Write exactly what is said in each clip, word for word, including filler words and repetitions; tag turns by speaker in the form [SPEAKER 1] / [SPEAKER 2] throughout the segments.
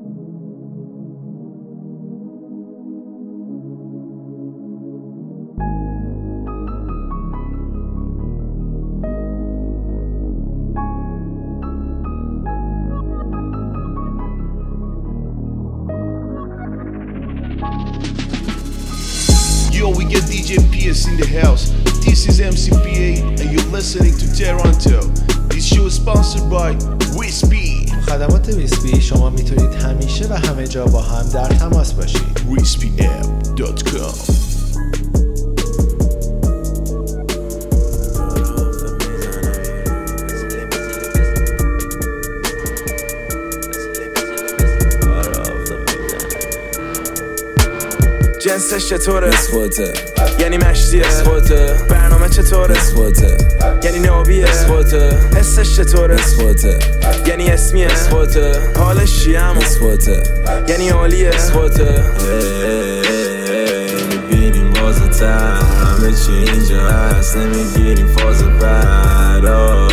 [SPEAKER 1] Yo, we get D J Pierce in the house. This is M C P A and you're listening to Toronto. This show is sponsored by Wispy.
[SPEAKER 2] خدمات ویسپی شما میتونید همیشه و همه جا با هم در تماس باشید.
[SPEAKER 1] wispy app dot com.
[SPEAKER 3] جنسش چطوره؟ اسفوته یعنی مشتیه اسفوته برنامه چطوره؟ اسفوته یعنی نابیه اسفوته حسش چطوره؟ اسفوته یعنی اسمیه اسفوته حالش چیه همون؟ اسفوته یعنی عالیه اسفوته میبینیم بازه تر همه چی اینجا هست نمیگیریم فاز بعد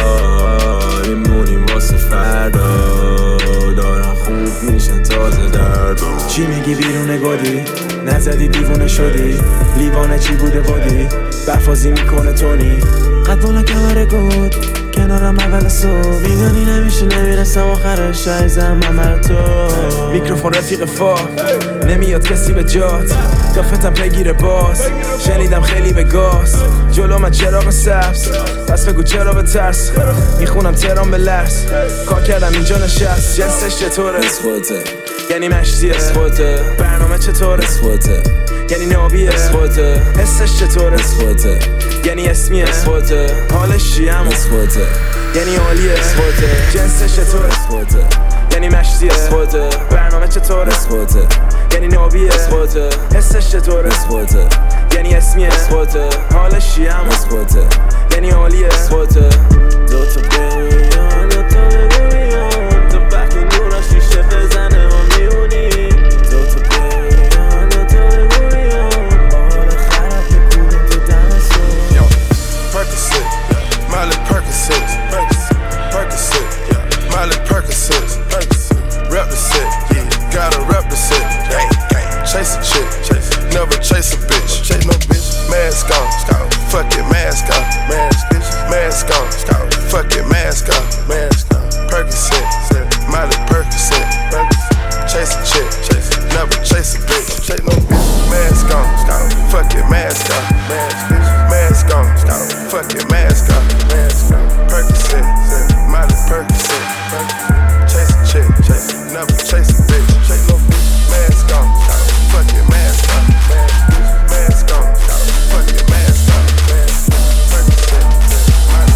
[SPEAKER 3] میمونیم واسه فردا دارن خوب میشن تازه درد چی میگی بیرون گودی؟ نزدی دیوونه شدی لیوانه چی بوده بودی برفازی میکنه تونی قد بالا کمره گود کنارم اول صبح میدونی نمیشه نمیرسم آخرش عیزم ممر تو میکروفون رفیق فا نمیاد کسی به جات دافتم پیگیر باز شنیدم خیلی به گاز جلو من چراغ سبز پس بگو چرا به ترس میخونم ترام به لرز کار کردم اینجا نشست جنسش چطوره اسفوته یعنی مشتی اسفوته برنامه چطوره اسفوته یعنی نابیه اسفوته حسش چطوره اسفوته یعنی اسمیه اسفوته حالش چیه همون اسفوته یعنی عالیه اسفوته جنسش چطوره اسفوته یعنی مشتی اسفوته برنامه چطوره اسفوته یعنی نابیه اسفوته حسش چطوره اسفوته یعنی اسمیه اسفوته حالش چیه همون اسفوته یعنی عالیه اسفوته دو تا بگویان دو تا بگویان تو بخی نورا شیشه بزنه و میونی دو تا بگویان دو تا بگویان بالا خراب بکنیم تو دمسون
[SPEAKER 4] Yo, Percocet, Miley Percocet, Percocet, Miley Percocet, rep the set, yeah, gotta rep the set, chase a chick, never chase a bitch, chase no bitch, mask on, fuck it, mask on, mask, mask on, fuck it, mask on, mask on, Percocet, Miley Percocet, chase a chick, never chase a bitch, chase no bitch, mask on, fuck it, mask on, mask on, fuck it, mask on, Percocet, Miley Percocet, chase a chick, never chase a bitch, chase no bitch, mask on, fuck it, mask on, mask on, fuck it, mask on, Percocet, Miley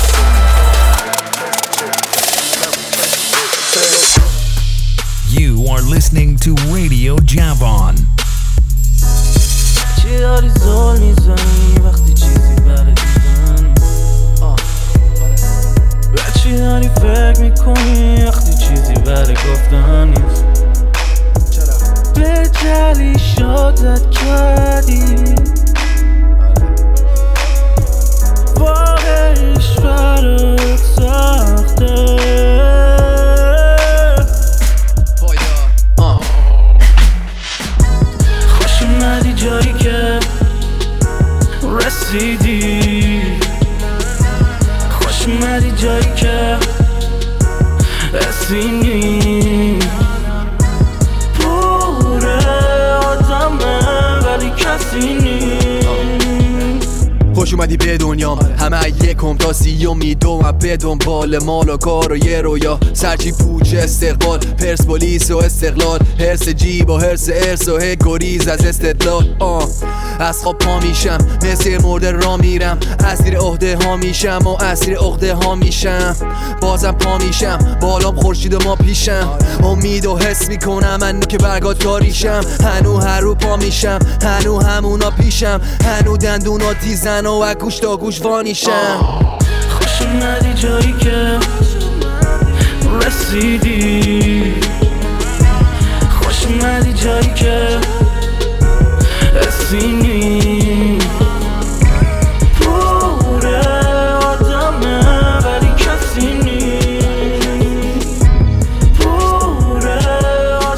[SPEAKER 4] Percocet.
[SPEAKER 5] You are listening to Radio Javon.
[SPEAKER 3] چی داری زول میزنی وقتی چیزی برای دیدن به چی داری فکر میکنی وقتی چیزی برای گفتن نیست به جلی شادت کردی واقعیش برات سخته خوش اومدی جایی که رسیدی خوش اومدی جایی که رسیدی پوره آدمه ولی کسی نیست
[SPEAKER 6] خوش اومدی به دنیام همه یکم تا سیوم میدوم به دنبال مال و کار و یه رویا سرچی پوچ استقبال پرسپولیس و استقلال هرس جیب و هرس ارس و هی گریز از استدلال آه از خواب پا میشم مثل مرده را میرم اسیر عهده ها میشم و اسیر عقده ها میشم بازم پا میشم بالام خورشید و ما پیشم امید و حس میکنم من که برگات کاریشم هنو هر رو پا میشم هنو همونا پیشم هنو دندونا تیزن و اگوش تا گوش وانیشم
[SPEAKER 3] خوش اومدی جایی که رسیدی خوش اومدی جایی که رسیدی پوره آدمه ولی کسی نیست پوره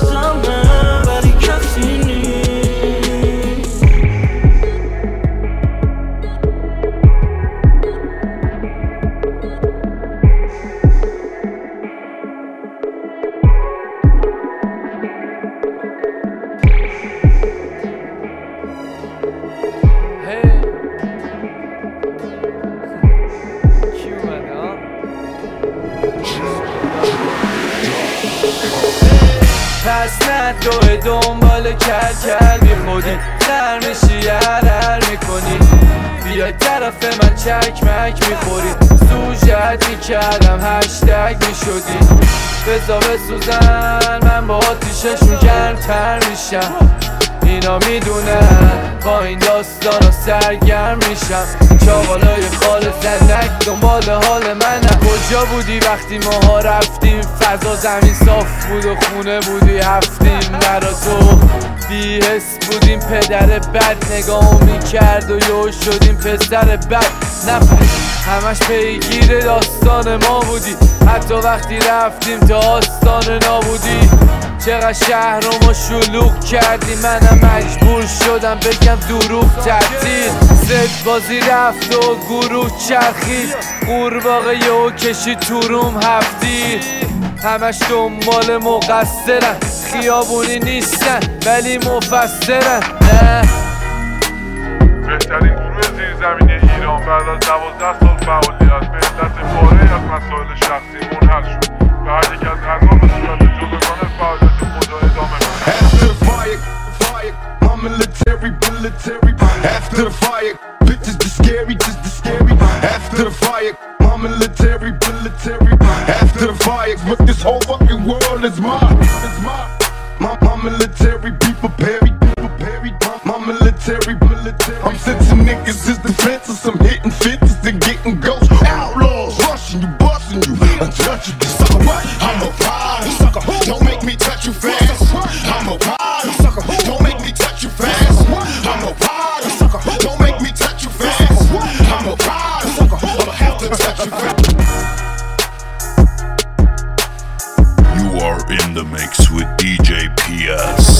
[SPEAKER 7] پس نه توی دنبال کل کل بی خودی خر میشی هر میکنی بیای طرف من چکمک میخوری سوژت میکردم هشتگ میشدی بزا بسوزن من با آتیششون گرمتر میشم اینا میدونن با این داستان ها سرگرم میشم چاقالای خال زنک دنبال حال منم کجا بودی وقتی ماها رفتیم فضا زمین صاف بود و خونه بودی هفتیم مرا تو بی حس بودیم پدر بد نگاه میکرد و یو شدیم پسر بد نفهم همش پیگیر داستان ما بودی حتی وقتی رفتیم تا آستان نابودی چقدر شهر رو ما شلوغ کردی منم مجبور شدم بگم دروغ تعطیل زد بازی رفت و گروه چرخید قورباغه یهو کشید تو روم هفتی همش دنبال مقصرن خیابونی نیستن ولی مفسرن نه
[SPEAKER 8] بهترین گروه زیرزمینی ایران بعد از دوازده سال فعالیت به علت پاره از مسائل شخصی منحل شد و هر یک از اعضا به صورت جداگانه فعالیت خود را ادامه می‌دهد.
[SPEAKER 4] After the fire, fire, my military, military. After the fire, bitches the scary, just the scary. After the fire, my military, military. After the fire, but this whole fucking world is mine, it's mine. My, my military, be prepared, be prepared. My, my military, military. I'm sensing niggas is defenseless, I'm hitting fences and getting ghosts. Outlaws rushing you, busting you, untouchable. Sucker, what? I'm a rider, sucker. Don't make me touch you fast. I'm a rider, sucker. Don't make me touch you fast. I'm a rider, sucker. Don't make me touch you fast. I'm a rider, sucker. I'ma have to touch you fast.
[SPEAKER 1] You are in the mix with دی جی پی اس.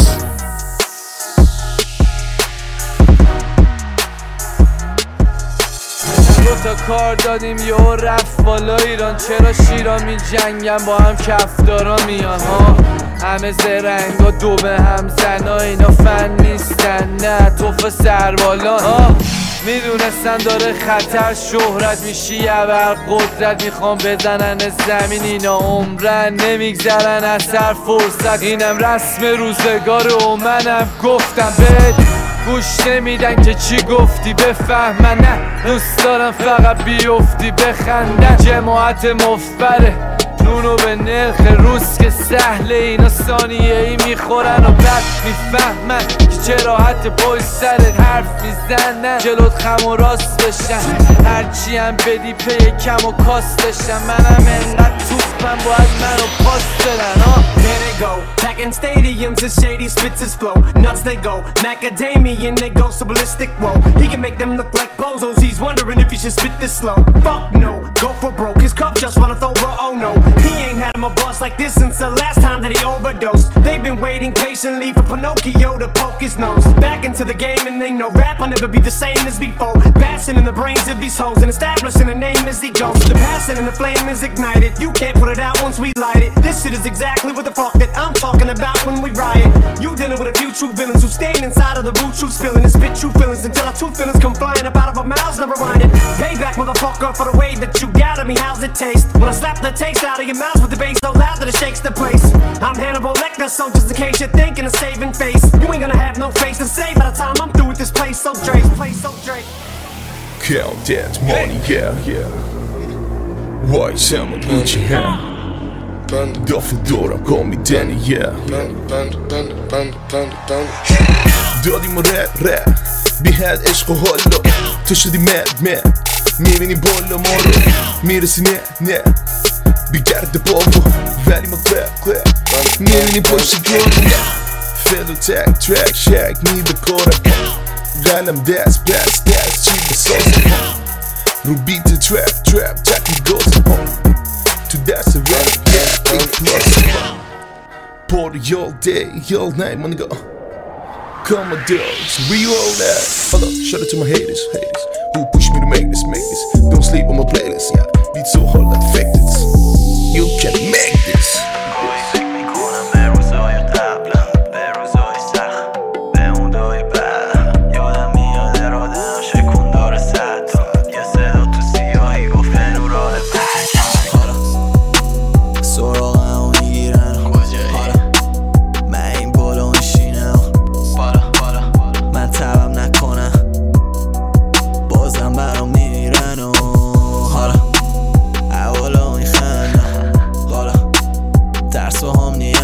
[SPEAKER 7] دو تا کار دادیم یهو رفت بالا ایران چرا شیرا می جنگن با هم کفدارا میان ها همه زرنگا دو به هم زنا اینا فن نیستن نه توف سربالان ها میدونستن داره خطر شهرت میشی ابر قدرت میخوام بزنن زمین اینا عمرن نمیگذرن اثر فرصت اینم رسم روزگار و منم گفتم بهت گوش نمیدن که چی گفتی بفهمن نه دوست دارم فقط بیفتی بخندن جماعت مفبره نونو به نرخ روز که سهله اینا ثانیه ای میخورن و بعد میفهمن که چرا حتی پای سرت حرف میزنن جلوت خم و راست بشن هرچی هم بدی پی کم و کاست بشن منم انقدر توفم باید منو پاس بدن ها
[SPEAKER 9] There they go, back in stadiums as shady spits his flow. Nuts they go, macadamian they go so ballistic. Whoa, he can make them look like bozos. He's wondering if he should spit this slow. Fuck no, go for broke. His cup just wanna throw her. Oh no, he ain't had him a boss like this since the last time that he overdosed. They've been waiting patiently for Pinocchio to poke his nose back into the game, and they know rap will never be the same as before. Bashing in the brains of these hoes and establishing a name as he goes. The passion and the flame is ignited. You can't put it out once we light it. This shit is exactly what the fuck that I'm talking about when we riot. You dealing with a few true villains who stand inside of the root truth spilling and spit true feelings until our true feelings come flying up out of our mouths, never rewinded. Payback, motherfucker, for the way that you got at me. How's it taste? When I slap the taste out of your mouth with the bass so loud that it shakes the place. I'm Hannibal Lecter, so just in case you're thinking of saving face, you ain't gonna have no face to say by the time I'm through with this place. So Drake, place so Drake.
[SPEAKER 1] Count that money, yeah, yeah. Why some of Gucci, huh? Dafür دورم کن میدنی yeah. دادیم رد رد بی حد عشق و حالا تو شدی مد مد میبینی بالا ما رو میرسی نه نه بیگرد بابا ولی ما قرد قرد میبینی پشت گل فلو تک ترک شک می بکارم قلم دست بست دست چی بسازم رو بیت ترپ ترپ تکی گازم تو دست رپ yeah eight plus party all day all night my nigga come on dogs we all that hold up shout out to my haters haters who push me to make this make this don't sleep on my playlist yeah beat so hard like factors you can make this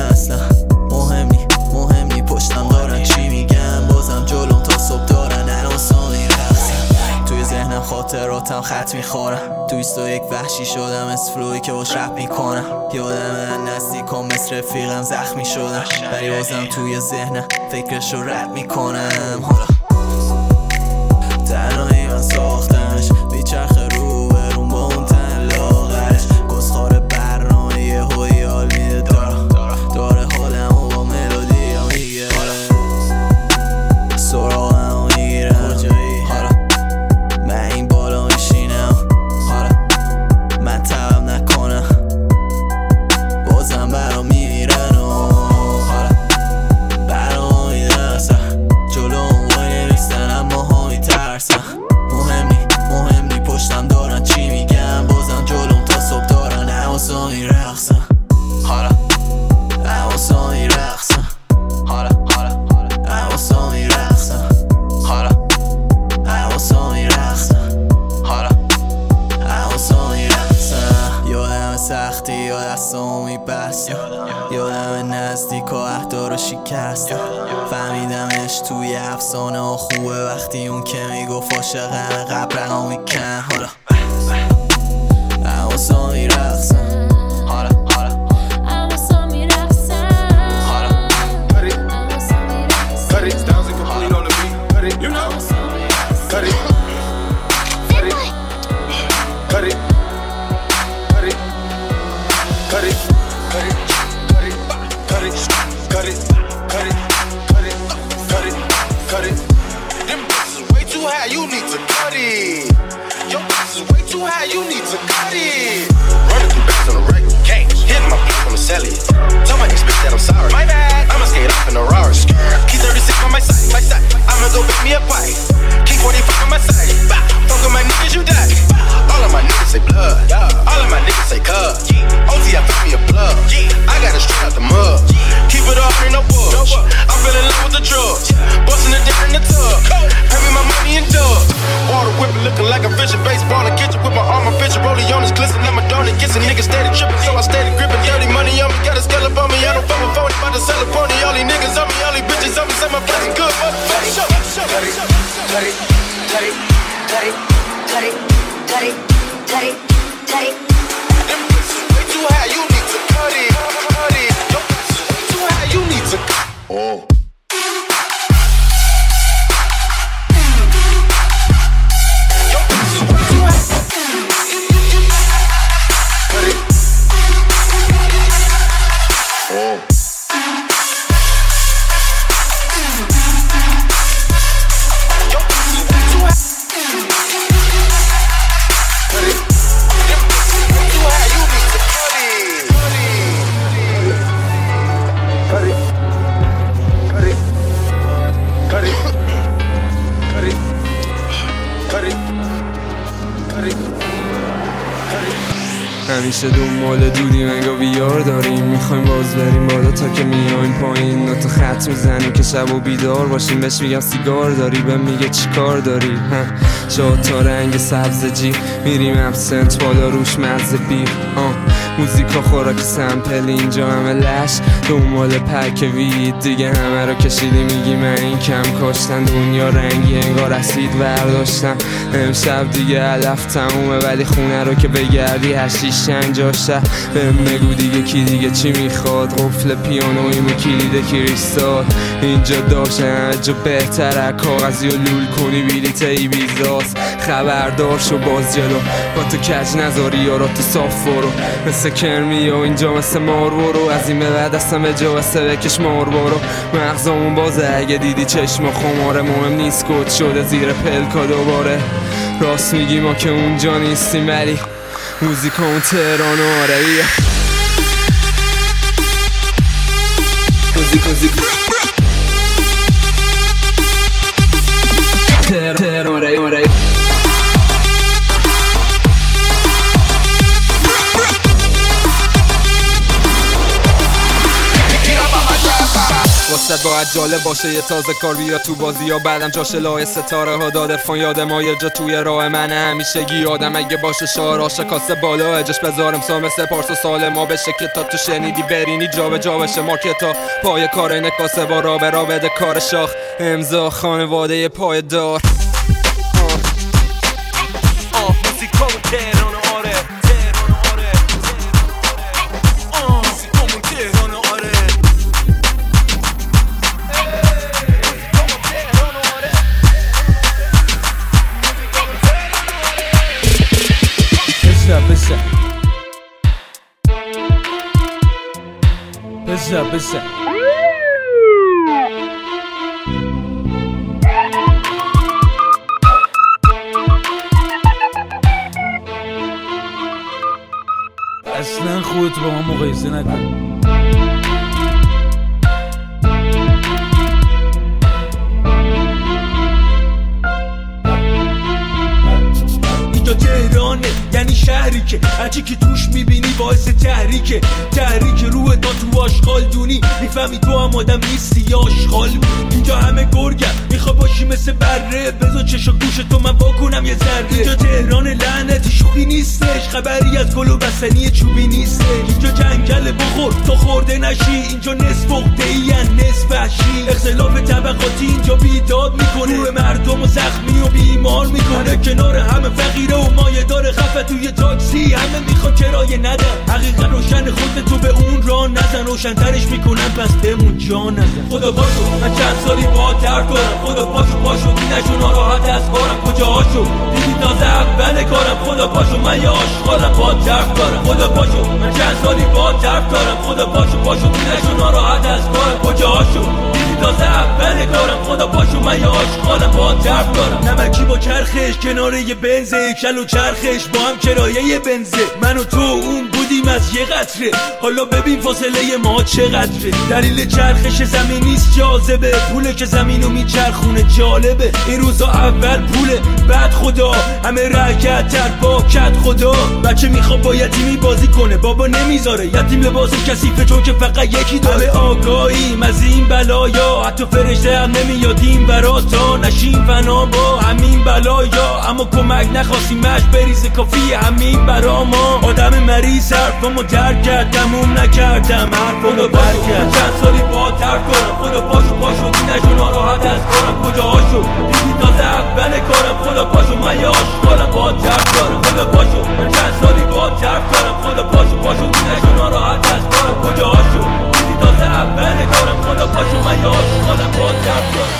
[SPEAKER 6] اصلا مهم نی مهم نی پشتم دارن چی میگن بازم جلوم تا صبح دارن الان میرقصن توی ذهنم خاطراتم خط میخورم توی بیست و یک وحشی شدم از فلوی که باش رپ میکنم یادم نزدیکم مثل رفیقم زخمی شدم ولی بازم توی ذهنم فکرش رو رپ میکنم حالا تنهایی من ساختمش بیچرخه رو برون با اون تن لاغرش گسخار برنامه یه هوی حال میده دارم داره حالم و با ملودی ها میگه سراغم و میگیرم حالا من این بالا میشینم حالا من تبم نکنم بازم برام میمیرن و حالا برام میدرسن جلو اون وای نمیستن اما ها میترسن مهم نی مهم نی پشتم دارن چی میگن بازم جلوم تا صبح دارن حواسا میرقصن حالا حواسا میرقصن حالا حالا حواسا میرقصن حالا حواسا میرقصن حالا حواسا میرقصن یادم سختی یا دستامو میبستم یادم نزدیک و اهدا رو شکستم فهمیدمش توی افسانه ها خوبه وقتی اون که میگفت عاشقم قبرها میکن حالا حواسا میرقصن حالا حالا
[SPEAKER 10] حواسا میرقصن
[SPEAKER 6] حالا
[SPEAKER 4] Cut it, cut it, styles and complete on the beat. Cut it, you know. Cut it, cut it, cut it, cut it, cut it, cut it, cut it, cut it, cut it, cut it, cut it, cut it, cut it. Them bitches way too high, you need to cut it. Your bitches way too high, you need to cut it. Running through bags on the right, can't hitting my plate on the celly. Tell my ex bitch that I'm sorry. My bad. I'ma skate off in a Rari. Key thirty-six on my side, my side. I'ma go make me a pipe. Key forty-five on my side. Fuck with my niggas, you die. All of my niggas say blood. All of my niggas say cuz. O T, I feel me a plug. I got it straight out the mud. Keep it up in the woods. I'm feeling love with the drugs. Busting it down in the tub. Pay me my money in dubs. Water whipping, looking like a fisher. Baseball and kitchen with my arm, I'm fishing. Rolling on his glisten, I'm a donut. Kissing niggas steady tripping, so I steady gripping. Dirty money on me, got a scale up on me. I don't fuck with phony, about to sell a pony. All these niggas on me, all these bitches on me. Say my blessing good, motherfucker. Show, show, cut it, cut it, cut it, cut it, cut it, cut it, cut it, cut it. Them bitches way too high, you need to cut it, cut it. Your bitches way too high, you need to cut. Oh.
[SPEAKER 11] همیشه دنبال دودیم انگار بیار داریم میخوایم باز بریم بالا تا که میایم پایین نوت خط میزنیم که شب و بیدار باشیم بهش میگم سیگار داری به میگه چی کار داری شاد تا رنگ سبز جی میریم ابسنت بالا روش مزه بیر آه موزیکا خوراک سمپل اینجا همه لش دنبال پک وید دیگه همه رو کشیدی میگی من این کم کاشتن دنیا رنگی انگار اسید برداشتم امشب دیگه علف تمومه ولی خونه رو که بگردی هشیش شنجاشه بهم بگو دیگه کی دیگه چی میخواد قفل پیانویم و کلید کریستال اینجا داشته همه جا بهتره کاغذی و لول کنی بیلیت ای بیزاست خبردار شو باز جلو با تو کج نذاری یاراتو صاف برو مثل کرمی و اینجا مثل مار برو از این به بعد اصلا به جا واسه بکش مار برو مغزامون بازه اگه دیدی چشم خماره مهم نیست کد شده زیر پلکا دوباره راست میگی ما که اونجا نیستیم ولی موزیکا اون تهران و آره بیا موزیک موزیک تهران آره آره وسط باید جالب باشه یه تازه کار بیا تو بازی یا بعدم جاش لای ستاره ها داد عرفان یاد ما یه جا توی راه من همیشگی آدم اگه باشه شعر عاشق کاسه بالا اجش بذارم سام سپارس و سال ما بشه که تا تو شنیدی برینی جا به جا بشه مارکتا پای کار این کاسه با را به را بده کار شاخ امضا خانواده پای دار آه موسیقا و تهران آره تهران آره آه موسیقا و تهران آره
[SPEAKER 12] بزا بزا بزا بزا اصلا خودت با ما مقایسه نکن اینجا تهرانه یعنی شهری که هرچی که توش میبینی باعث تحریکه تحریک روح تا تو آشغال دونی میفهمی تو هم آدم نیستی یا آشغال اینجا همه گرگم میخوا باشی مثل بره بذار چشا گوش تو من واکنم یه ذره اینجا تهران لعنتی شوخی نیستش خبری از گل و بستنی چوبی نیستش اینجا جنگل بخور تا خورده نشی اینجا نصف عقده ای نصف وحشی اختلاف طبقاتی اینجا بیداد میکنه روح مردم و زخمی و بیمار میکنه کنار همه فقیره و مایه داره خفه توی تاکسی همه میخوان کرایه ندن حقیقت روشن خودت تو به اون راه نزن روشن‌ترش میکنن پس بمون جا نزن خدا پاشو من چند سالی با درد دارم خدا پاشو پاشو دینشو ناراحت از کارم کجاهاشو دیدی تازه اول کارم خدا پاشو من یه آشغالم با درد دارم خدا پاشو من چند سالی با درد دارم خدا پاشو پاشو دینشو ناراحت از کارم کجاهاشو دیدی تازه اول کارم خدا پاشو من یه آشغالم با درد دارم نمکی با چرخش کنار یه بنزه کل و چرخش با هم کرایه یه بنزه من و تو اون بودیم از یه قطره حالا ببین فاصله ما چقدره دلیل چرخش زمین نیست جاذبه پوله که زمینو میچرخونه جالبه این روزا اول پوله بعد خدا همه رکت تر با کت خدا بچه میخواد با یتیمی بازی کنه بابا نمیذاره یتیم لباس کثیفه چون که فقط یکی داره همه آگاهیم از این بلایا حتی فرشته هم نمیادیم برا تا نشیم فنا با همین بلایا اما کمک نخواستیم مش بریزه کافی همین برا ما آدم مریض حرفامو درک کرد تموم نکردم حرفامو برکرد چند سالی با ترک کنم خدا پاشو پاشو دینشو ناراحت از کارم کجاهاشو دیدی تازه اول کارم خدا پاشو من یه آشغالم با ترک دارم خدا پاشو من چند سالی با ترک کنم خدا پاشو پاشو دینشو ناراحت از کارم کجاهاشو دیدی تازه اول کارم خدا پاشو من یه آشغالم با ترک دارم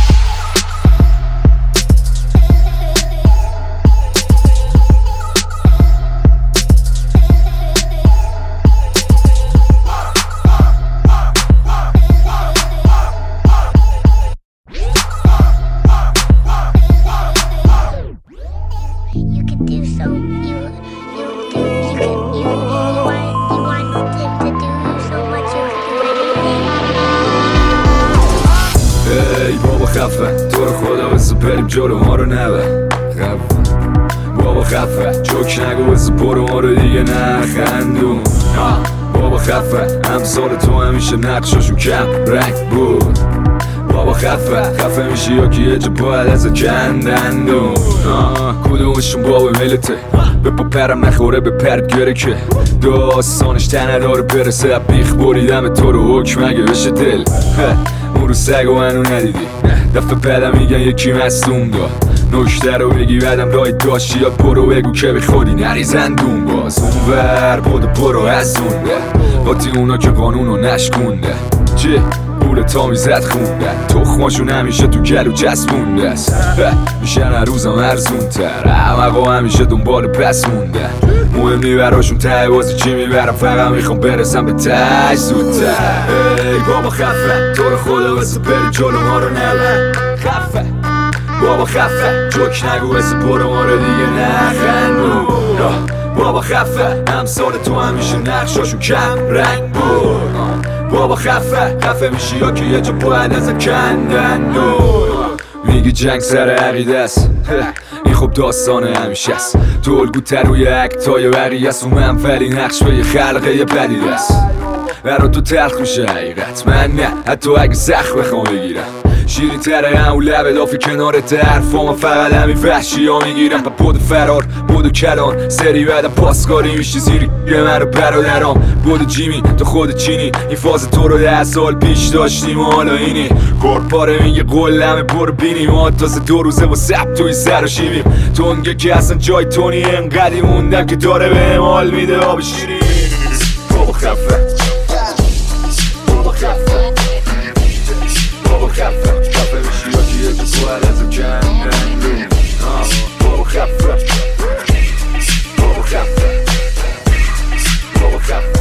[SPEAKER 3] خفه تو رو خدا بسه بریم جلو ما رو نبه خفه بابا خفه جوک نگو بسه برو ما رو دیگه نخندون بابا خفه امثال تو همیشه نقشاشو کم رنگ بود بابا خفه خفه میشی یا که یه جا باید ازت کندندون کدومشون بابا ملته به پا پرم نخوره به پرد گره که داستانش تنه داره برسه بیخ بریدم تو رو حکم اگه بشه دل اون رو سگ و منو ندیدی دفعه بعدم میگن یکی مصدوم داد نکته رو بگی بعدم رای داشتی یا برو بگو که به خودی نریزندون باز اون ور بودو برو از اون با تی اونا که قانونو نشکونده چه پول تا میزد خوندن تخماشون همیشه تو گلو چسبونده است میشن هر روزم ارزون تر همقا همیشه دنبال پس موندن مهم نی براشون ته بازی چی میبرم فقط میخوام برسم به ته زودتر ای بابا خفه تو رو خدا بسه بریم جلو ما رو نبر خفه بابا خفه جوک نگو بسه برو ما رو دیگه نخندون بابا خفه امثال تو همیشه نقشاشون کم رنگ بود بابا خفه خفه میشی یا که یه جا باید ازم کندندون میگی جنگ سر عقیده است این خب داستان همیشه است تو الگو تر روی اکتای بقیه است و منفلی نقش به یه خلقه یه پدیده است برا تو تلخ میشه حقیقت، من نه حتی اگه زخم بخوام بگیرم. شیرین تره همون لبه دافی کنار حرفا، من فقط همین وحشی ها میگیرم. پا بود فرار بود کلان سری بعدم پاسکاری میشی زیری من رو برادرام. بود جیمی تو خود چینی، این فاز تو رو ده سال پیش داشتیم و حالا اینی کارپاره میگه قلمه برو بینیم. ما تازه دو روزه با سب توی سر و شیبیم. تونگه که اصلا جای تونی انقدی موندم که داره به حال میده آب شیرین. بابا خفه بابا خفه بابا خفه خفه بشی یا کیه که تو هر از کندن. بابا خفه بابا خفه بابا خفه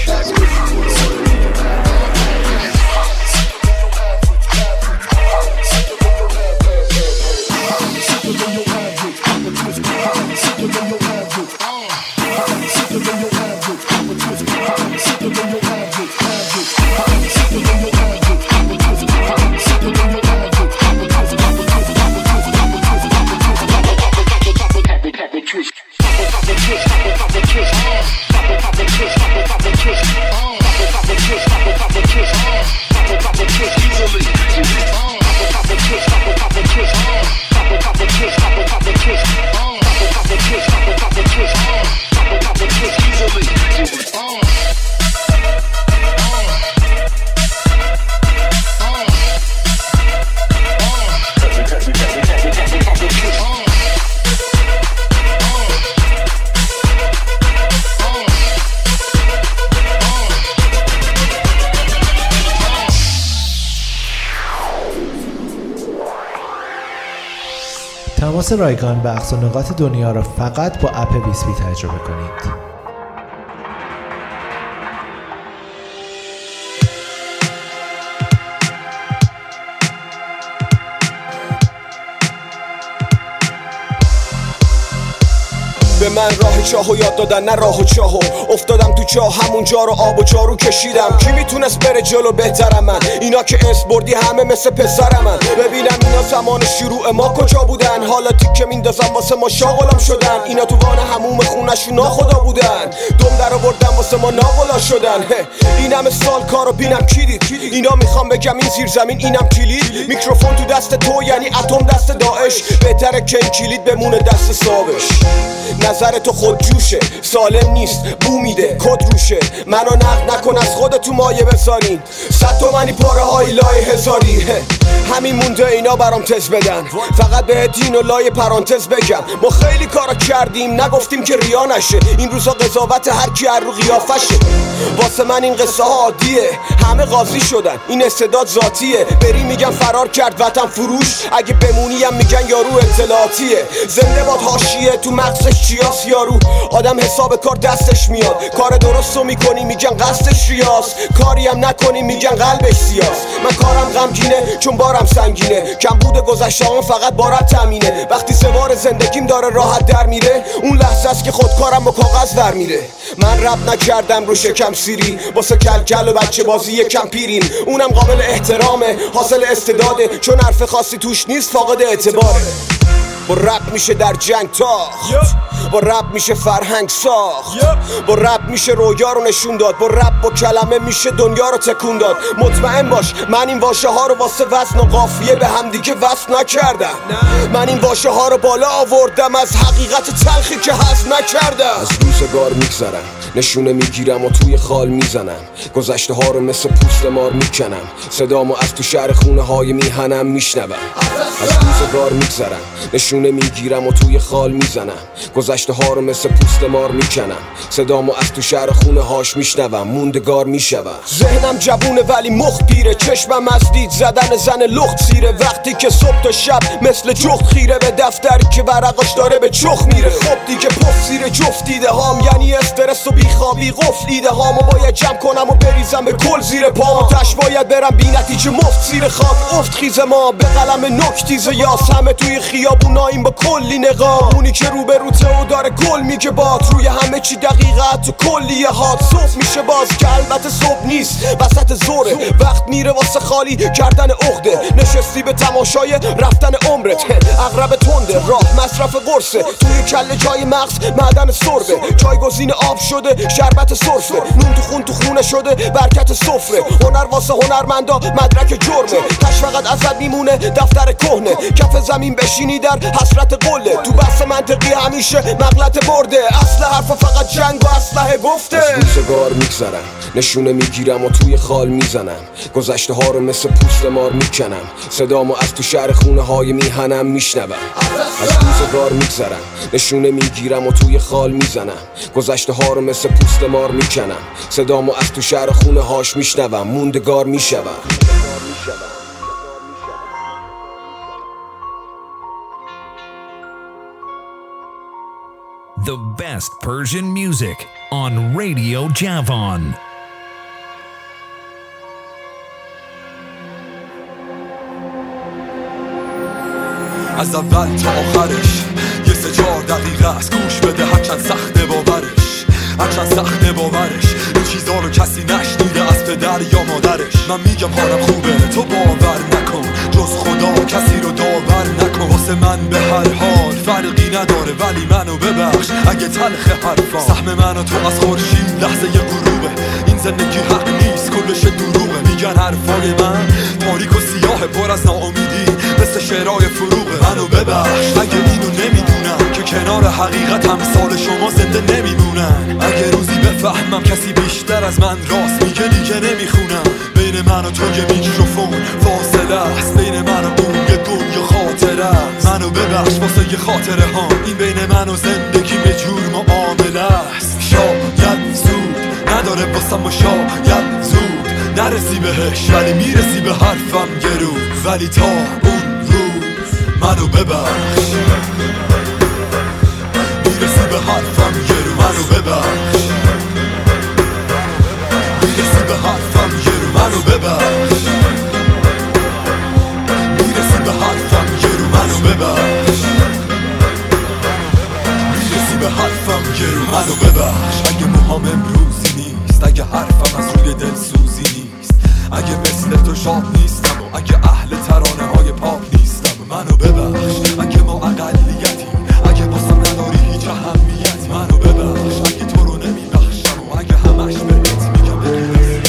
[SPEAKER 2] تماس رایگان و اقصا نقاط دنیا را فقط با اپ ویسپی تجربه کنید.
[SPEAKER 13] به من راه چاهو یاد دادن نه راه و چاهو، افتادم تو چاه همونجا رو آب و جارو کشیدم. کی میتونست بره جلو بهترم من؟ اینا که اسم بردی همه مثل پسرم من. ببینم اینا زمان شروع ما کجا بودن، حالا تیکه میندازم واسه ما شاغلم شدن. اینا تو وان هموم خونشون ناخدا بودن، دم در آوردن واسه ما ناغلا شدن. این همه سال کارو بینم کی دید؟ اینا میخوام بگم این زیر زمین اینم کلید. میکروفون تو دست تو یعنی اتم دست داعش، بهتره که این کلید بمونه دست صابش. نظر تو خود جوشه سالم نیست بو میده کد روشه. منو نقد نکن از خودتو مایه بذارین، صد تومنی پاره های لای هزاری. همین مونده اینا برام تز بدن، فقط به دین و لای پرانتز بگم. ما خیلی کارا کردیم نگفتیم که ریا نشه، این روزا قضاوت هر کی هر رو قیافشه. واسه من این قصه ها عادیه، همه قاضی شدن این استعداد ذاتیه. بری میگن فرار کرد وطن فروش، اگه بمونیم میگن یارو اطلاعاتیه. زنده باد حاشیه تو مغزش چیاس یارو، آدم حساب کار دستش میاد. کار درستو میکنی میگن قصدش ریاست، کاری هم نکنی میگن قلبش سیاست. من کارم غمگینه چون بارم سنگینه، کم بوده گذشته‌ام فقط بارت تامینه. وقتی سوار زندگیم داره راحت در میره، اون لحظه است که خودکارم با کاغذ در میره. من رپ نکردم رو شکم سیری، واسه کلکل و بچه بازی یکم پیریم. اونم قابل احترامه حاصل استعداده، چون حرف خاصی توش نیست فاقد اعتباره. با رپ میشه در جنگ تاخت، با رپ میشه فرهنگ ساخت، با رپ میشه رویا رو نشون داد، با رپ با کلمه میشه دنیا رو تکون داد. مطمئن باش من این واژه ها رو واسه وزن و قافیه به هم دیگه وصل نکردم. من این واژه ها رو بالا آوردم از حقیقت تلخی که هضم نکردم. از روزگار میگذرم نشونه میگیرم و توی خال میزنم، گذشته ها رو مثل پوست مار میکنم، صدامو از تو شهر خونه های میهنم میشنوم. از روزگار میگذرم نشونه میگیرم و توی خال میزنم، گذشته ها رو مثل پوست مار میکنم، صدامو از تو شهر خونه هاش میشنوم، موندگار میشوم. ذهنم جوونه ولی مخ پیره، چشمم از دید زدن زن لخت سیره. وقتی که صبح تا شب مثل جخت خیره به دفتری که ورقاش داره به چخ میره. خب دیگه پف زیر جفت دیده هام، یعنی استرس و بیخوابی قفل ایده هامو باید جمع کنم و بریزم به کل زیر پام. تش باید برم بی نتیجه مفت زیر خاک افت خیز ما به قلم نکتیز یاس. همه توی خیابونا پایین با کلی نقاب. اونی که رو به روته و داره گل میگه باد روی همه چی دقیقت تو کلیه هات. صبح میشه باز که البته صبح نیست، وسط زوره، وقت میره واسه خالی کردن عقده. نشستی به تماشای رفتن عمرت، اغرب تنده راه مصرف قرصه. توی کله جای مغز معدن سربه، جایگزین آب شده شربت سرفه. نون تو خون تو خونه شده برکت سفره. هنر واسه هنرمندا مدرک جرمه، تش فقط ازت میمونه دفتر کهنه. کف زمین بشینی در حسرت قله، تو بحث منطقی همیشه مغلط برده. اصل حرف فقط جنگ و اسلحه گفته. روزگار میگذرم نشونه میگیرم و توی خال میزنم، گذشته ها رو مثل پوست مار میکنم. صدامو از تو شهر خونه های میهنم میشنوم. از روزگار میگذرم نشونه میگیرم و توی خال میزنم، گذشته ها رو مثل پوست مار میکنم. صدامو از تو شهر خونه هاش میشنوم، موندگار میشوم.
[SPEAKER 5] The best Persian music on Radio Javon.
[SPEAKER 14] از اول تا آخرش یه سه چهار دقیقه است، گوش بده هرچند سخته باورش، هرچند سخته باورش. این چیزا رو کسی نشنیده از پدر یا مادرش. من میگم حالم خوبه تو باور نکن، جز خدا کسی رو داور نکن. واسه من به هر حال فرقی نداره، ولی منو ببخش اگه تلخ حرفام. سهم من و تو از خورشید لحظه یه غروبه، این زندگی حق نیست کلش دروغه. میگن حرفای من تاریک و سیاه پر از ناامیدی مثل شعرهای فروغه. منو ببخش اگه اینو نمیدونم که کنار حقیقت همسال شما زنده نمیمونن. اگه روزی بفهمم کسی بیشتر از من راست میگه دیگه نمیخونم. بین من و تو یه میکروفون فاصله است، بین من و اون یه گم یه خاطره است. منو ببخش واسه یه خاطره ها، این بین من و زندگی یه جور معامله است. شاید زود نداره واسم و شاید زود نرسی بهش، ولی میرسی به حرفم یه روز. ولی تا اون روز منو ببخش، میرسی به حرفم یه روز. منو ببخش، میرسی به حرفم یه روز. منو ببخش، میرسی به حرفم یه روز. منو ببخش، میرسی به حرفم یه روز. منو ببخش اگه موهام امروزی نیست، اگه حرفم از روی دل سوزی نیست، اگه مثل تو شاد نیستم و اگه اهل ترانه های پاپ نیستم. منو ببخش اگه ما اقلیتی، اگه باسم نداری هیچ اهمیتی. منو ببخش اگه تو رو نمیبخشم و اگه همش بهت میگم بگیرم.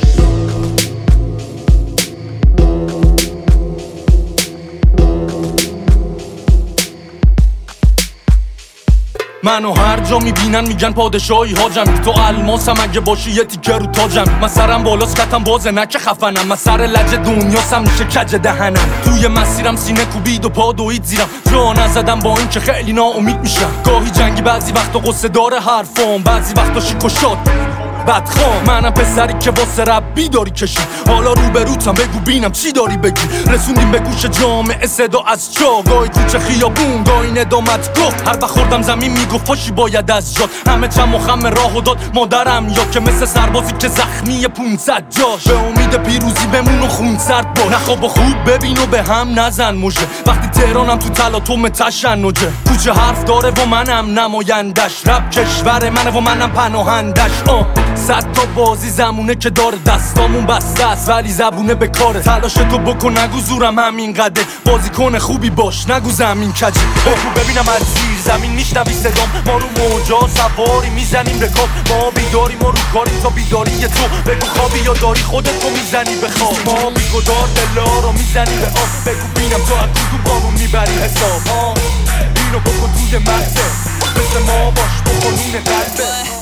[SPEAKER 15] منو هر جا میبینن میگن پادشاهی حاجم، تو الماسم اگه باشی یه تیکه رو تاجم. من سرم بالاست کتم بازه نه که خفنم، من سر لج دنیاسم میشه کج دهنم. توی مسیرم سینه کوبید و پا دوید زیرم، جا نزدم با این که خیلی ناامید میشم. گاهی جنگی بعضی وقتا قصه داره حرفام، بعضی وقتا شیک و شاد بدخوام. منم پسری که واسه ربی داری کشید، حالا رو به روتم بگو بینم چی داری بگی. رسوندیم به گوش جامعه صدا از جا، گاهی کوچه خیابون گاهی ندامت گفت. هر وقت خوردم زمین میگفت پاشی باید از جات. همه چم و خم راهو داد مادرم، یا که مثل سربازی که زخمی پونصد جاش. به امید پیروزی بمون و خون سرد باش، نخواب و خوب ببین و به هم نزن مژه. وقتی تهرانم تو تلاطم تشنجه، کوچه حرف داره و منم نمایندش. رب کشور منه و منم پناهندش. آه صد تا بازی زمونه که داره، دستامون بسته است ولی زبونه به کاره. تلاش تو بکن نگو زورم همین قده، بازیکن خوبی باش نگو زمین کجی. بگو ببینم از زیر زمین میشنوی صدام، ما رو موجا سواری میزنیم به کار. ما بیداریم ما رو کاریم تا بیداری تو. بگو خوابی یا داری خودت رو میزنی به خواب، ما بیگدار دلا رو میزنی به آب. بگو بینم تو از کدوم قانون میبری حساب. ها اینو بکن توی مرده، مثل ما باش بخونون قلبه.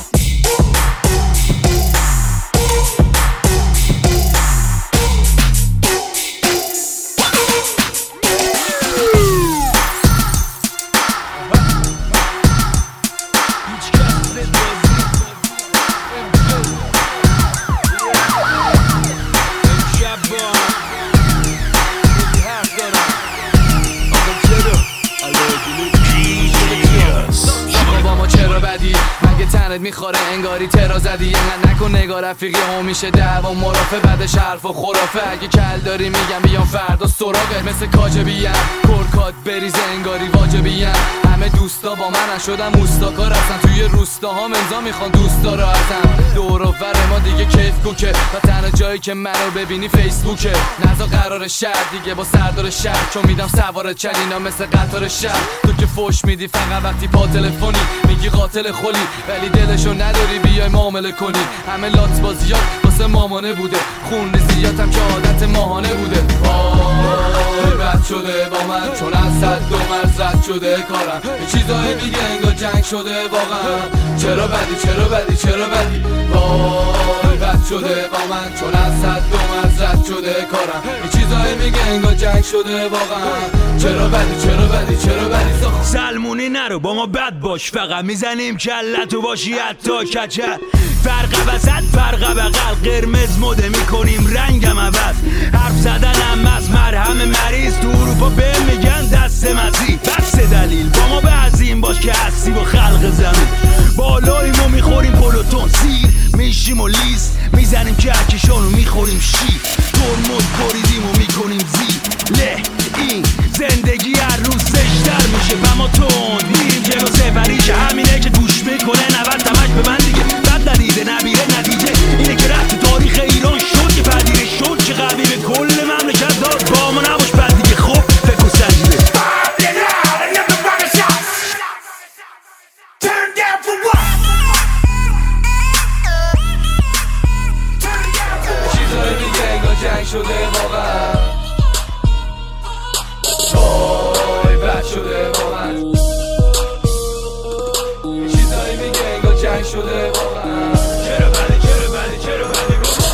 [SPEAKER 7] بهت میخوره انگاری ترا زدی اینقدر نکن نگاه رفیقی هم میشه دعوا مرافع بعدش حرف و خرافه اگه کل داری میگم بیام فردا سراغت مثل کاجبیم کرکات بریز انگاری واجبیم همه دوستا با من شدم موستاکار هستن توی روستاها امضا میخوان دوستا را هستن دور و بر ما دیگه کیف کوکه و تنها جایی که منو ببینی فیسبوکه نزا قرار شهر دیگه با سردار شهر چون میدم سوار چلینا مثل قطار شهر تو که فوش میدی فقط وقتی پا تلفنی میگی قاتل خلی ولی دلشو نداری بیای معامله کنی همه لات بازیات واسه مامانه بوده خون زیادم که عادت ماهانه بوده وای بد شده با من چون از صد دو مرزد شده کارم یه چیزایی میگه انگار جنگ شده واقعا چرا بدی چرا بدی چرا بدی وای بد شده با من چون از صد دو مرزد شده کارم یه چیزایی میگه انگار جنگ شده واقعا چرا بدی چرا بدی چرا بدی
[SPEAKER 12] سلمونی نرو با ما بد باش فقط میزنیم کلتو باشی حتی کچل فرق وسط فرق بغل قرمز مده میکنیم رنگم عوض حرف زدنم از مرهم مریض تو اروپا به میگن دست مسیح بس دلیل با ما به عظیم باش که هستی با خلق زمین بالاییم و میخوریم پلوتون سیر میشیم و لیست میزنیم کهکشان و میخوریم شیر ترمز بریدیم و میکنیم زیر له این زندگی هر روز زشتر میشه و ما تند میریم جلو سفریشه همینه که گوش میکنه نوت تمش به من دیگه بد ندیده نبیره نتیجه اینه که رفت تاریخ ایران شد که پدیره شد که قوی به کل مملکت داد با ما نباش بد دیگه خب فکر و سنجیده
[SPEAKER 7] چیزایی میگه انگار جنگ شده واقعا وای بد شده با من چیزایی میگه انگار جنگ شده واقعا چرا بدی چرا بدی چرا بدی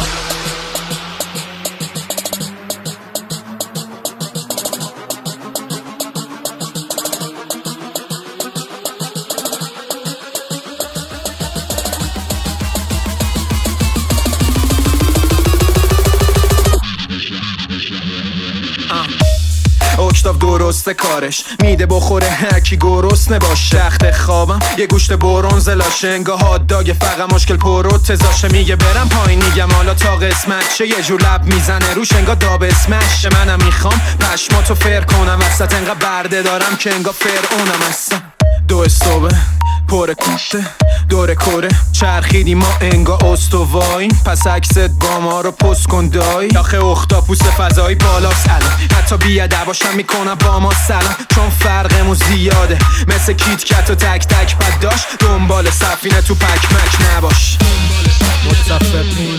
[SPEAKER 16] اکتاف درسته کارش میده بخوره هرکی گرسنه باش شخت خوابم یه گوشت برونز لاشنگا هات داگ فقط مشکل پرو تزاشه میگه برم پایین میگم حالا تا قسمت شه یه جور لب میزنه روش انگا داب اسمش منم میخوام پشماتو فر کنم وسط انقا برده دارم که انگا فرعونم هستم دو صبح پر کوفته دور کوره چرخیدی ما انگا استوایی پس عکست با ما رو پست کن دایی آخه اختاپوس فضایی بالاست الان حتی بیادر باشم میکنم با ما سلام چون فرقمون زیاده مثل کیت کت و تک تک پد داشت دنبال سفینه تو پک مک نباش متصفقین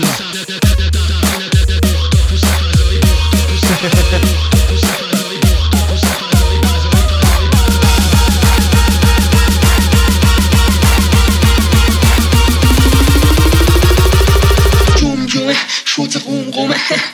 [SPEAKER 17] شوت قمقمه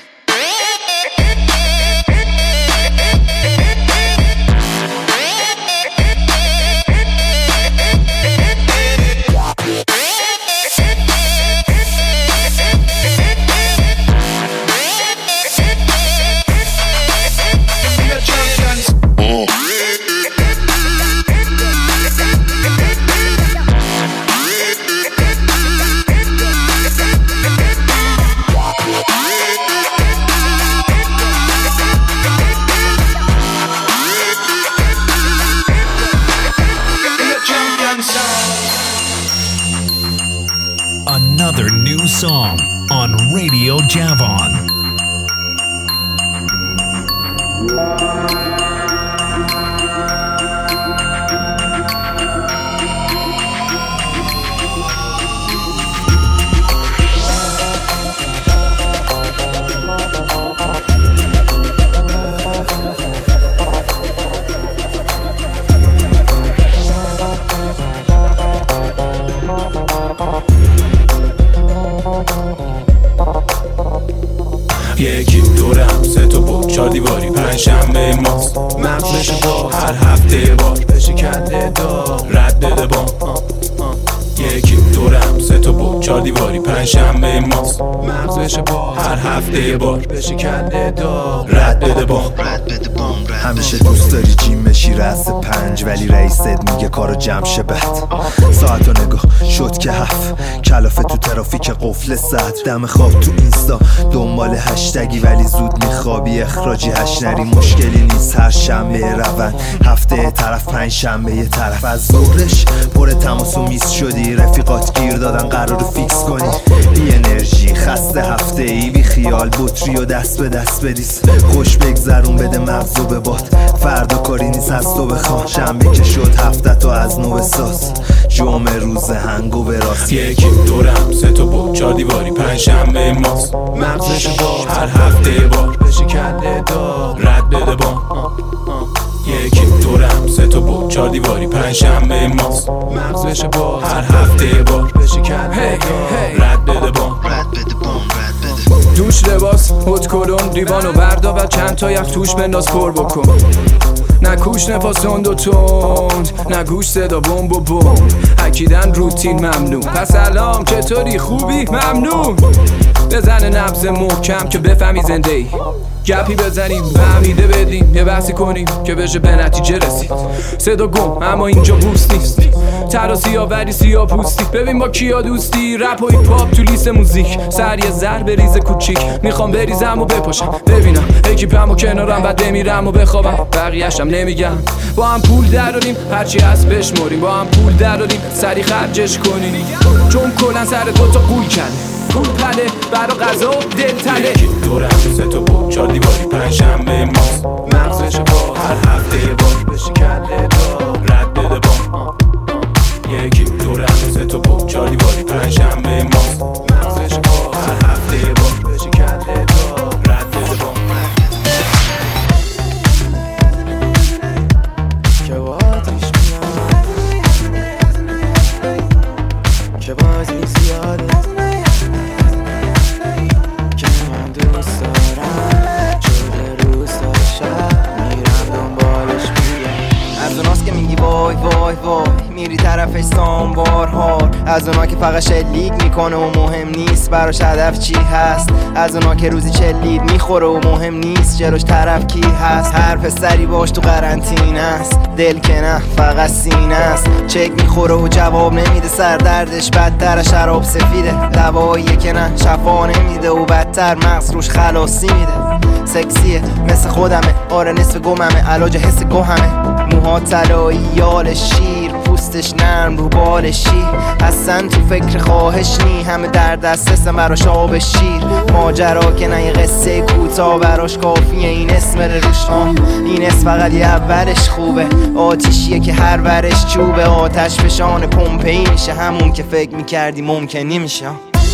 [SPEAKER 5] Another new song on Radio Javon.
[SPEAKER 3] یکی دورم سه تا بود چار دیواری پنج شنبه ماست مغزش با هر هفته بار بشه کنده دار رد بده بام یکی دورم سه تا بود چار دیواری پنج شنبه ماست مغز بشه با هر هفته یه بار بشه کنده دار رد بده با
[SPEAKER 17] همیشه دوست داری جیم بشی رأس پنج ولی رئیست میگه کارو جمع شه بد ساعت و نگاه شد که هفت کلافه تو ترافیک قفل ساعت دم خواب تو اینستا دنبال هشتگی ولی زود میخوابی اخراجی هشنری مشکلی نیست هر شنبه روند هفته طرف پنج شنبه یه طرف از ظهرش پر تماس و میز شدی رفیقات گیر دادن قرار فیکس کنی بی انرژی خسته هفته ای بی خیال بطری و دست به دست بدیس خوش بگذرون بده مغزو به باد فردا کاری نیست از تو بخواه شنبه که شد هفته تو از نو بساز جمعه روز هنگو به راست
[SPEAKER 3] یکی دورم سه تا بود چار دیواری پنج شنبه ماست مغزش با هر هفته یه بار بشه کنده دار رد بده با یکی دورم سه تا بود چار دیواری پنج شنبه ماست مغزش با هر هفته یه بار بشه کنده دار رد بده با
[SPEAKER 6] دوش لباس هوت کلون دیوانو بردا و چند تا یخ توش بنداز پر بکن نه کوش نفاس تند و تند نه گوش صدا بمب و بمب اکیدن روتین ممنون پس سلام چطوری خوبی ممنون بزنه نبض محکم که بفهمی زنده ای گپی بزنیم فهمیده بدیم یه بحثی کنیم که بشه به نتیجه رسید صدا گم اما اینجا بوست نیست ترا سیاه وری سیاه پوستی ببین با کیا دوستی رپ و هیپ هاپ تو لیست موزیک سر یه ذر بریزه کوچیک میخوام بریزم و بپاشم ببینم اکیپم و کنارم بعد بمیرم و بخوابم بقیه‌شم نمیگم با هم پول دراریم هرچی هست بشمریم با هم پول دراریم سری خرجش کنیم چون کلن سر دوتا قول کنیم پول پله برا غذا و دل تله
[SPEAKER 3] یکی دورم سه تا بود چار دیواری پنج شنبه ماست مغزش با هر هفته یه بار بشه کنده دار رد بده با یکی دورم سه تا بود چار دیواری پنج شنبه ماست مغزش با هر هفته یه بار بشه کنده دار رد بده با
[SPEAKER 11] که واتش میاد که بازی زیاده که من دوست دارم شده روستا شب میرم دنبالش میگم
[SPEAKER 18] از اوناست که میگی وای وای وای میری طرفش سامبارهار از اونا که فقط شلیک میکنه و مهم نیست براش هدف چی هست از اونا که روزی چلید میخوره و مهم نیست جلوش طرف کی هست هر پسری باش تو قرنطینه است دل که نه فقط سینه است چک میخوره و جواب نمیده سر دردش بدتر شراب سفیده دواییه که نه شفا نمیده و بدتر مغز روش خلاصی میده سکسیه مثل خودمه آره نصف گممه علاج حس گوهمه موها طلایی یال شیر پوستش نرم رو بال شیر اصلا تو فکر خواهش نی همه در دست هستم براش آب شیر ماجرا که نه یه قصه کوتاه براش کافیه این اسم روش آه این اسم فقط یه اولش خوبه آتیشیه که هر ورش چوبه آتش فشان پمپئی میشه همون که فکر میکردی ممکنی میشه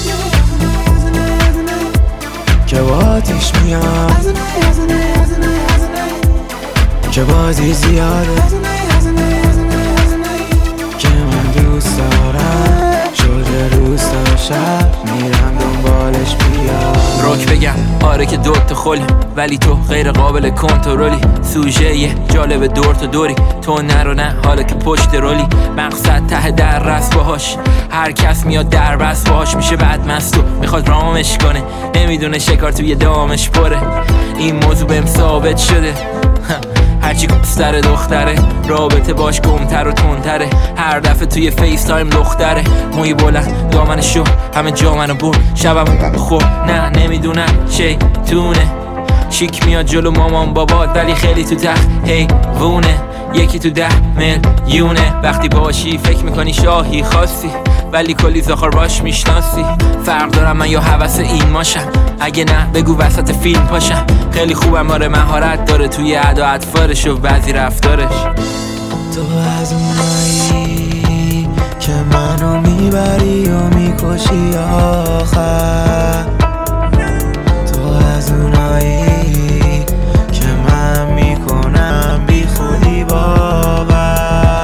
[SPEAKER 11] که واتش میاد که بازی زیاده که من دوست دارم شده روستا شب میرم دنبالش بیاد
[SPEAKER 19] روک بگم آره که دوت خلی ولی تو غیر قابل کنترلی سوژه یه جالب دور تو دوری تو نرو نه حالا که پشت رولی مقصد ته در رست باهاش هر کس میاد در بست باهاش میشه بعد مستو میخواد رامش کنه نمیدونه شکار توی دامش پره این موضوع بهم ثابت شده هرچی سر دختره رابطه باش گمتر و تندتره هر دفعه توی فیس تایم دختره موی بلند دامن شو همه جا منو بر شبم خور نه نمیدونم شیطونه شیک میاد جلو مامان بابات ولی خیلی تو تخت هی وونه یکی تو ده میلیونه وقتی باشی فکر میکنی شاهی خاصی ولی کلی زخار باش میشناسی فرق دارم من یا حوث این ماشم اگه نه بگو وسط فیلم پاشم خیلی خوبم آره مهارت داره توی ادا اطفارش و بعضی رفتارش
[SPEAKER 11] تو از اونایی که منو میبری و میکشی آخر تو از اونایی که من میکنم بی خودی باور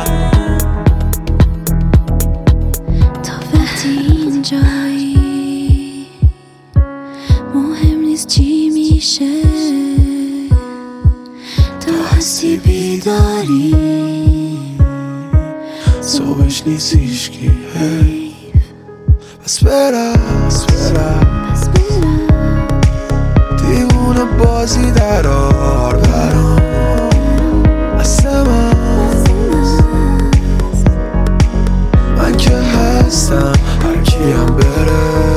[SPEAKER 10] تا وقتی اینجایی مهم نیست چی میشه تو هستی بیداری
[SPEAKER 11] صبحش نیست هیچکی
[SPEAKER 3] پس برم پس برم دیوونه بازی درار برام اصلا من که هستم هر کیم بره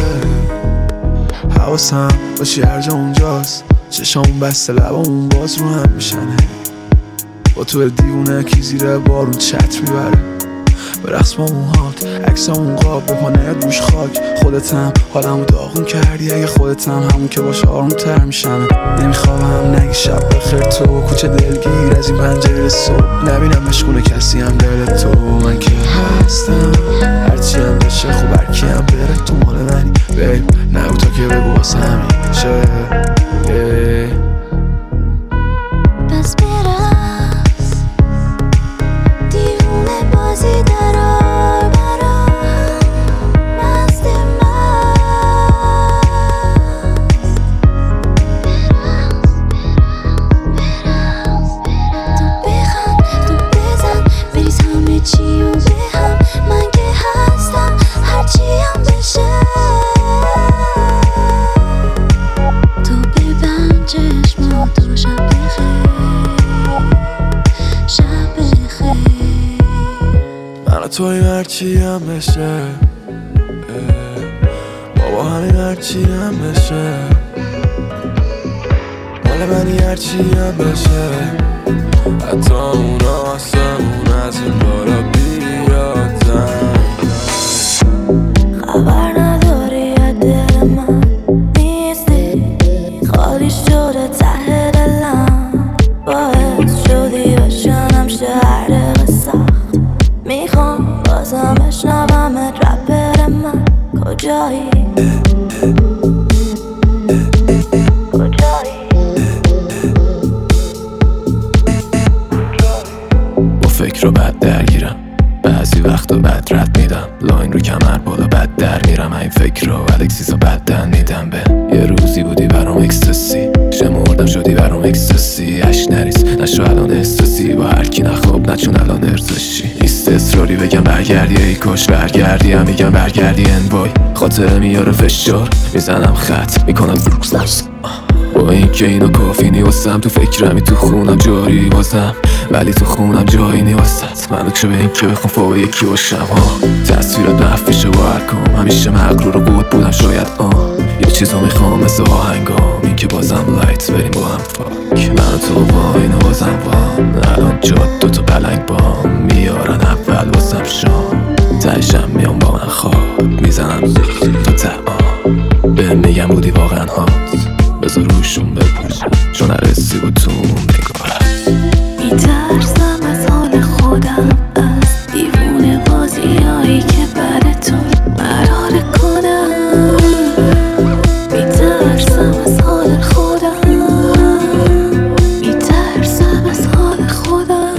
[SPEAKER 3] حواسم باشی هر جا اونجاست چشامون بسته لبامون باز رو هم میشنه با تو دیوونه کی زیر بارون چت میبره برقص با موهات عکسامون قاب به پانه گوش خاک خودتم حالمو داغون کردی اگه خودتم همون که باشه آروم تر میشم نمیخوام نگی شب بخیر تو کوچه دلگیر از این پنجره صبح نبینم مشغول کسی هم دل تو من که هستم هرچی هم بشه خوب هرکی هم بره تو مال منی بیب نگو تا که بگو واسه همین شه
[SPEAKER 10] پس برم دیوونه بازی درار برام مست من تو بخند تو بزن بریز همه چی و به هم من که هستم هرچی هم بشه تو ببند چشماتو شب بخیر شب بخیر
[SPEAKER 3] من توی هرچی هم بشه بابا همین هرچی هم بشه مال منی هرچی هم بشه حتی اونا آسمون از این بالا بیادن
[SPEAKER 10] خبر نداری از دل من نیستی خالی شده ته دلم باعث شدی بشنم شهر دقیقه سخت میخوام بازم بشنومت رپر من کجایی
[SPEAKER 3] با فکر رو بد درگیرم بعضی وقتا بد رد میدم لاین رو کمر بالا بد در میرم این فکر رو الکسیزا بد دن میدم به یه روزی بودی برام اکستاسی شمردم شدی برام اکستاسی عشق نریز نشو الان احساسی با هر کی نخواب نچون الان ارزشی نیست اصراری بگم برگردی ای کاش برگردی هم میگم برگردی انوای خاطره میاره فشار میزنم خط میکنم با این که اینا کافی نیوستم تو فکرمی تو خونم جاری بازم ولی تو خونم جایی نیوستت منو که به این که بخوام فوق یکی باشم ها تصویرات نفیشه با هر کام همیشه مغرور و بود بودم شاید آن یه چیزو میخوام مثل آهنگام این که بازم لایت بریم با هم فاک من تو با اینو بازم بام الان جاد دوتا پلنگ بام میارن اول واسم شام تایشم میام با من خواب میزنم تو تعام به میگم بودی واقعا هات بذار روشون بپوشم چون نرسی با تو نگارم
[SPEAKER 10] میترسم از حال خودم از دیوونه بازیایی که بعدتون مراره کنم میترسم از حال خودم میترسم از حال خودم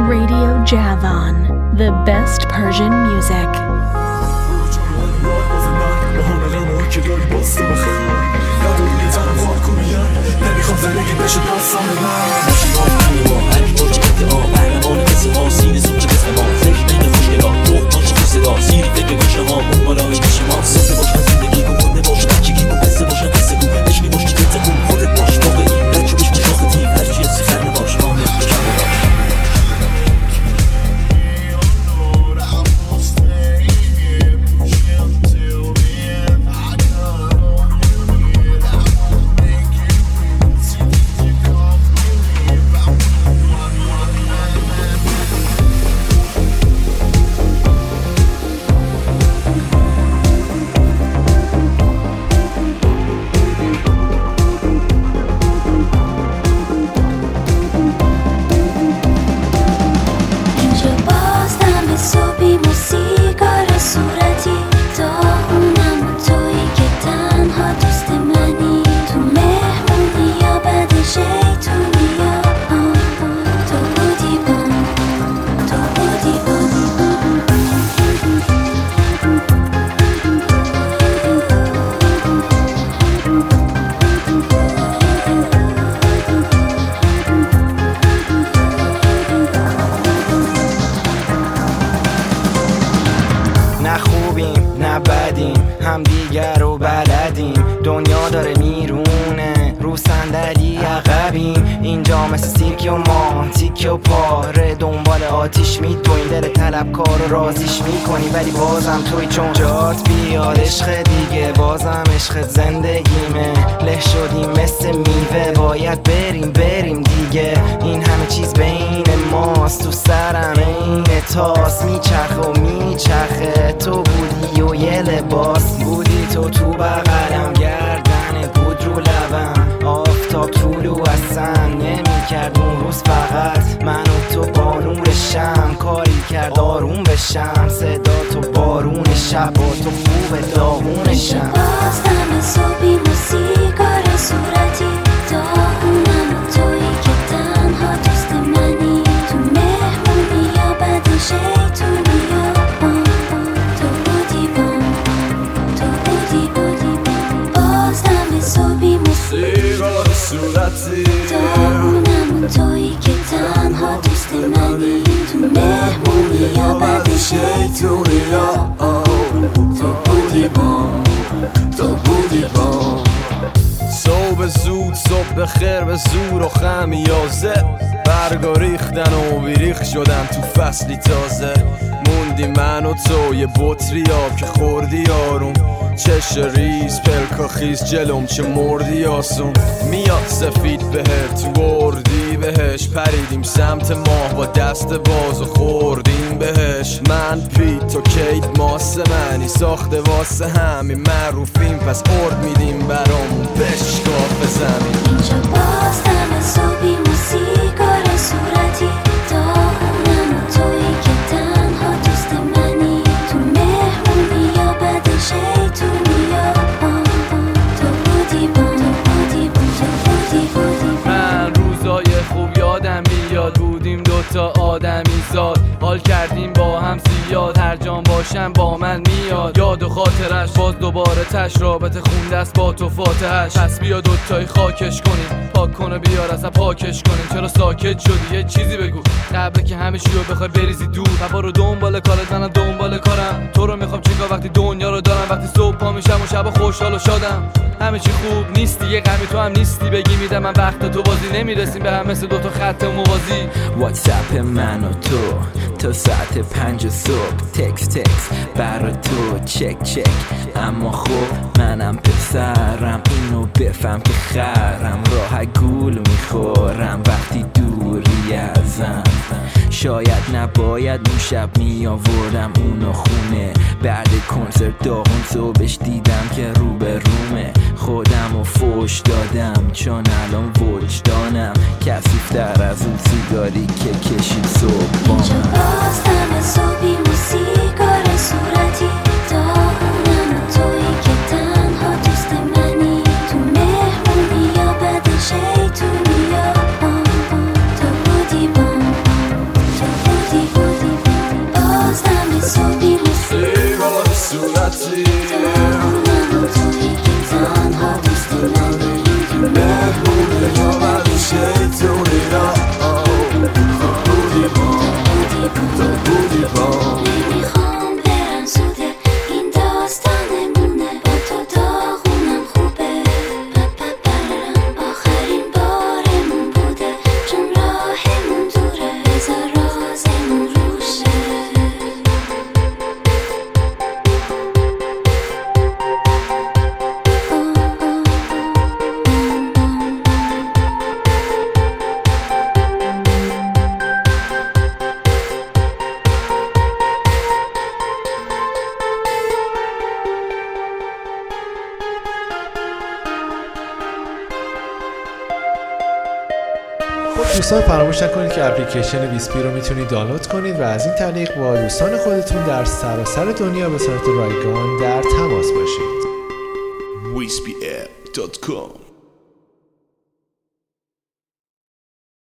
[SPEAKER 20] Radio Javan, the best Persian music.
[SPEAKER 6] صبح زود صبح بخیر به زور و خمیازه برگا ریختن و بیریخ شدن تو فصلی تازه موندی من و تو یه بطری آب که خوردی آروم چش ریز پلکا خیز جلوم چه مردی آسون میاد سفید بهر تو اردی بهش پریدیم سمت ماه با دست باز و خوردیم بهش من پیت تو کیت ماسه منی ساخته واسه همین معروفیم پس ارد میدیم برامون بشکاف زمین
[SPEAKER 10] اینجا باز دم صبحی موسیقار صورتی داغونم و تویی که تنها دوست منی تو مهمونی یا بد شیطونی یا تو بودی بان تو بودی بان تو بودی بودی
[SPEAKER 7] من روزای خوب یادم میاد بودیم دوتا آدمی زاد حال کردیم با هم زیاد هر جان باشم با من میاد یاد و خاطرش باز دوباره تش رابطه خونده است با تو فاتحش پس بیا دوتایی خاکش کنیم پاک کنه بیار اصلا پاکش کنیم چرا ساکت شدی یه چیزی بگو قبل که همه چی رو بخوای بریزی دور و برو دنبال کارت منم دنبال کارم تو رو میخوام چیکار وقتی دنیا رو دارم وقتی صبح پا میشم و شب خوشحال و شادم همه چی خوب نیستی یه غمی تو هم نیستی بگی میدم من وقت تو بازی نمیرسیم به هم مثل دوتا خط موازی
[SPEAKER 19] واتساپ من و تو تا ساعت پنج صبح تکس تکس برا تو چک چک اما خب منم پسرم اینو بفهم که خرم راه گول میخورم وقتی دوری ازم شاید نباید اون شب میآوردم اونو خونه بعد کنسرت داغون صبحش دیدم که رو به رومه خودم و فوش دادم چون الان وجدانم کثیف‌تر از اون سیگاری که کشید صبح با
[SPEAKER 10] اینجا
[SPEAKER 19] من
[SPEAKER 10] باز دم صبحی موسیقار صورتی داغونم و تویی که تنها دوست منی تو مهمونی یا بد شیطونی یا تو بودی بان تو
[SPEAKER 2] دوستان فراموش نکنید که اپلیکیشن ویسپی رو میتونید دانلود کنید و از این طریق با دوستان خودتون در سراسر دنیا به صورت رایگان در تماس باشید.
[SPEAKER 1] ویسپی اپ دات کام